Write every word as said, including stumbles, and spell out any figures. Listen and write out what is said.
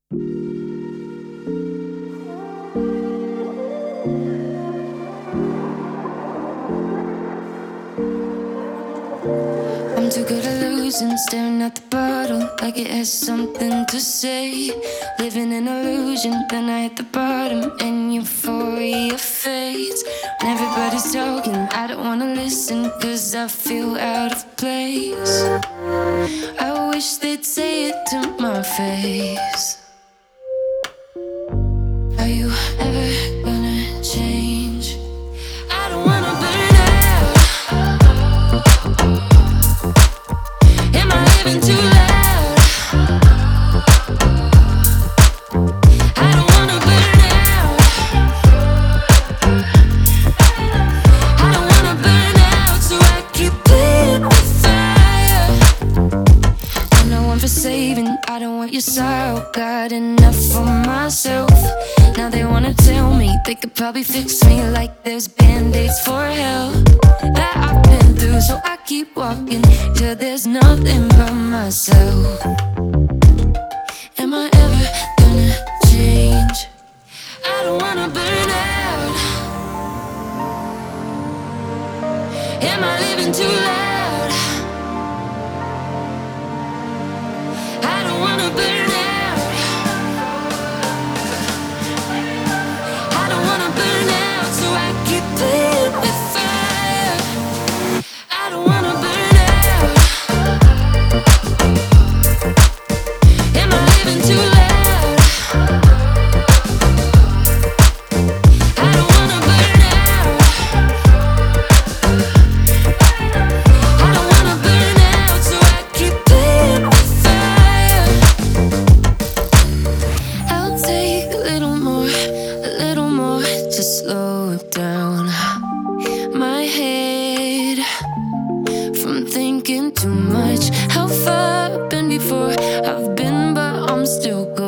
I'm too good at losing, staring at the bottle like it has something to say. Living in illusion, then I hit the bottom and euphoria fades. When everybody's talking, I don't wanna listen, cause I feel out of place. I wish they'd say it to my face. Are you ever gonna change? I don't wanna burn out. Am I living too loud? I don't wanna burn out. I don't wanna burn out, so I keep playing with fire. I'm no one for saving, I don't want your sorrow. Got enough for myself. Now they wanna tell me they could probably fix me, like there's band-aids for hell that I've been through. So I keep walking till there's nothing but myself. Am I ever gonna change? I don't wanna burn out. Am I living too loud? I don't wanna burn out. I don't wanna burn out, so I keep playing with fire. I don't wanna burn out. Am I living too loud? I don't wanna burn out. I don't wanna burn out, so I keep playing with fire. I'll take a little more, a little more to slow it down. My head from thinking too much. How far I've been before, I've been, but I'm still going.